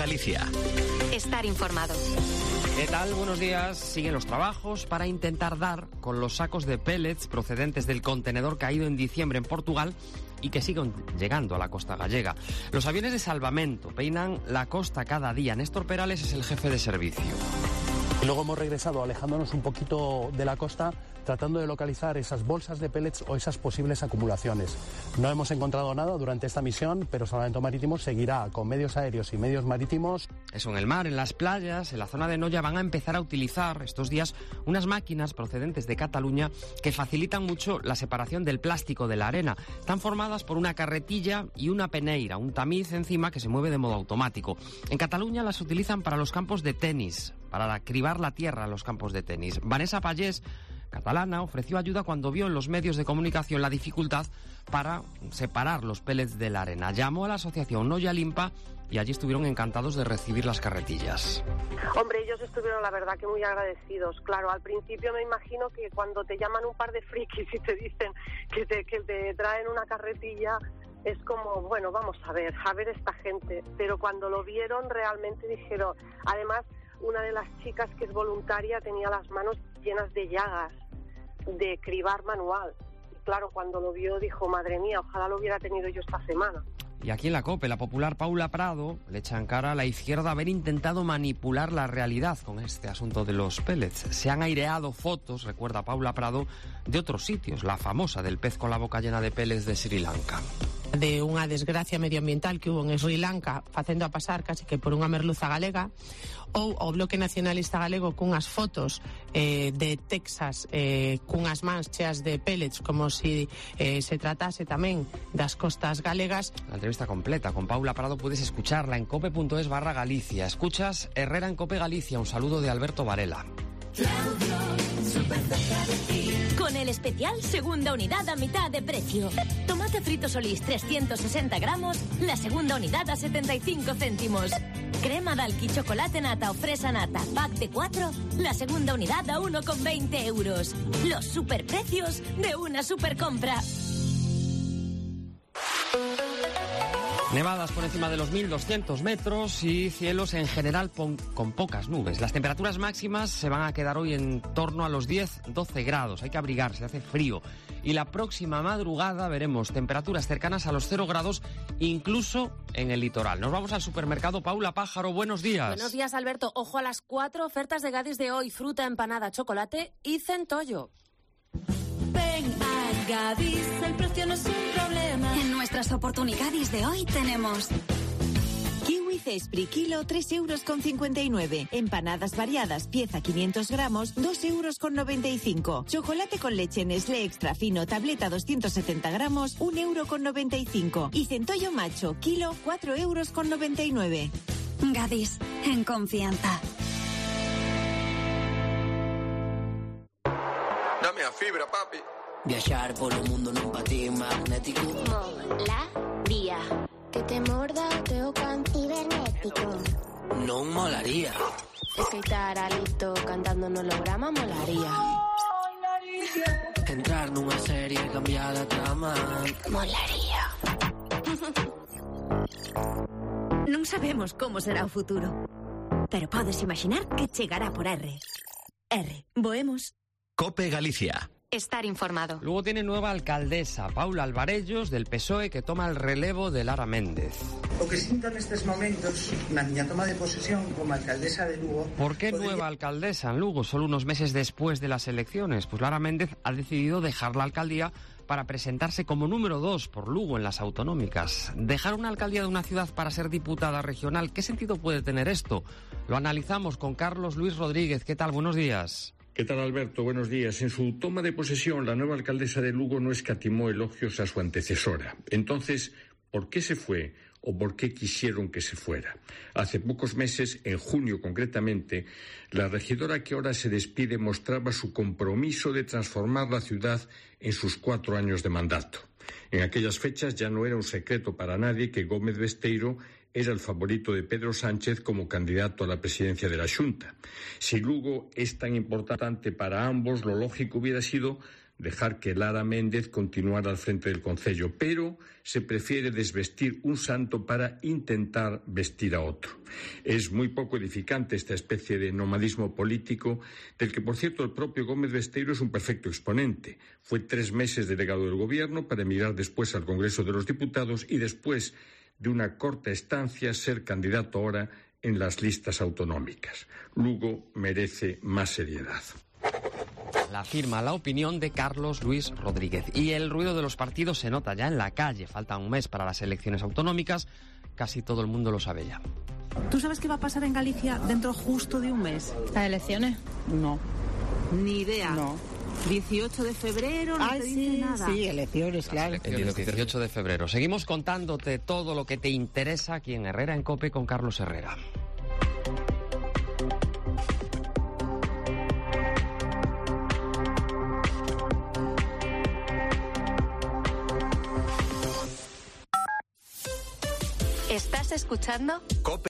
Galicia. Estar informado. ¿Qué tal? Buenos días. Siguen los trabajos para intentar dar con los sacos de pellets procedentes del contenedor caído en diciembre en Portugal y que siguen llegando a la costa gallega. Los aviones de salvamento peinan la costa cada día. Néstor Perales es el jefe de servicio. Luego hemos regresado alejándonos un poquito de la costa, tratando de localizar esas bolsas de pellets o esas posibles acumulaciones. No hemos encontrado nada durante esta misión, pero Salvamento Marítimo seguirá con medios aéreos y medios marítimos. Eso, en el mar, en las playas, en la zona de Noia, van a empezar a utilizar estos días unas máquinas procedentes de Cataluña que facilitan mucho la separación del plástico de la arena. Están formadas por una carretilla y una peneira, un tamiz encima que se mueve de modo automático. En Cataluña las utilizan para los campos de tenis, para cribar la tierra en los campos de tenis. Vanessa Pallés, catalana, ofreció ayuda cuando vio en los medios de comunicación la dificultad para separar los pellets de la arena. Llamó a la asociación Noia Limpa y allí estuvieron encantados de recibir las carretillas. Hombre, ellos estuvieron, la verdad, que muy agradecidos. Claro, al principio me imagino que cuando te llaman un par de frikis y te dicen que te traen una carretilla, es como, bueno, vamos a ver esta gente. Pero cuando lo vieron realmente dijeron, además, una de las chicas que es voluntaria tenía las manos llenas de llagas de cribar manual. Y claro, cuando lo vio dijo, madre mía, ojalá lo hubiera tenido yo esta semana. Y aquí en la COPE, la popular Paula Prado le echa en cara a la izquierda haber intentado manipular la realidad con este asunto de los pellets. Se han aireado fotos, recuerda Paula Prado, de otros sitios, la famosa del pez con la boca llena de pellets de Sri Lanka. De unha desgracia medioambiental que hubo en Sri Lanka, facendo a pasar casi que por unha merluza galega, ou o Bloque Nacionalista Galego cunhas fotos de Texas cunhas mans cheas de pellets, como si se tratase tamén das costas galegas. La entrevista completa con Paula Prado puedes escucharla en cope.es/Galicia. Escuchas Herrera en Cope Galicia. Un saludo de Alberto Varela. Con el especial segunda unidad a mitad de precio. Tomate frito Solís 360 gramos, la segunda unidad a 75 céntimos. Crema Dalki chocolate nata o fresa nata, pack de 4, la segunda unidad a 1,20 euros. Los superprecios de una supercompra. Nevadas por encima de los 1.200 metros y cielos en general con pocas nubes. Las temperaturas máximas se van a quedar hoy en torno a los 10-12 grados. Hay que abrigarse, hace frío. Y la próxima madrugada veremos temperaturas cercanas a los 0 grados, incluso en el litoral. Nos vamos al supermercado. Paula Pájaro, buenos días. Buenos días, Alberto. Ojo a las 4 ofertas de Gadis de hoy. Fruta, empanada, chocolate y centollo. Ven a Gadis, el precio no es un problema. En nuestras oportunidades de hoy tenemos kiwi Cespri, kilo 3,59 €. Empanadas variadas, pieza 500 gramos, 2,95 €. Chocolate con leche Nestlé extra fino, tableta 270 gramos, 1,95 €. Y centollo macho, kilo 4,99 €. Gadis, en confianza. Dame a fibra, papi. Viajar por el mundo nun patín magnético. Molaría. Que te morda o teu can cibernético. Non molaría. Escoitar alito cantando no holograma molaría. Entrar nunha serie e cambiar a trama. Molaría. Non sabemos como será o futuro, pero podes imaginar que chegará por R. Voemos. Cope Galicia. Estar informado. Luego tiene nueva alcaldesa, Paula Alvarellos, del PSOE, que toma el relevo de Lara Méndez. O que sinto nestes momentos, na miña toma de posesión como alcaldesa de Lugo... ¿Por qué nueva alcaldesa en Lugo, solo unos meses después de las elecciones? Pues Lara Méndez ha decidido dejar la alcaldía para presentarse como número 2 por Lugo en las autonómicas. Dejar una alcaldía de una ciudad para ser diputada regional, ¿qué sentido puede tener esto? Lo analizamos con Carlos Luis Rodríguez. ¿Qué tal? Buenos días. ¿Qué tal, Alberto? Buenos días. En su toma de posesión, la nueva alcaldesa de Lugo no escatimó elogios a su antecesora. Entonces, ¿por qué se fue o por qué quisieron que se fuera? Hace pocos meses, en junio concretamente, la regidora que ahora se despide mostraba su compromiso de transformar la ciudad en sus 4 años de mandato. En aquellas fechas ya no era un secreto para nadie que Gómez Besteiro era el favorito de Pedro Sánchez como candidato a la presidencia de la Xunta. Si Lugo es tan importante para ambos, lo lógico hubiera sido dejar que Lara Méndez continuara al frente del Concello, pero se prefiere desvestir un santo para intentar vestir a otro. Es muy poco edificante esta especie de nomadismo político, del que, por cierto, el propio Gómez Besteiro es un perfecto exponente. Fue 3 meses delegado del Gobierno para emigrar después al Congreso de los Diputados y después de una corta estancia ser candidato ahora en las listas autonómicas. Lugo merece más seriedad. La firma la opinión de Carlos Luis Rodríguez. Y el ruido de los partidos se nota ya en la calle. Falta un mes para las elecciones autonómicas. Casi todo el mundo lo sabe ya. ¿Tú sabes qué va a pasar en Galicia dentro justo de un mes? ¿Las elecciones? No. Ni idea. No. 18 de febrero, no te dice nada. Sí, elecciones, claro. El 18 de febrero. Seguimos contándote todo lo que te interesa aquí en Herrera en COPE con Carlos Herrera. ¿Estás escuchando? COPE.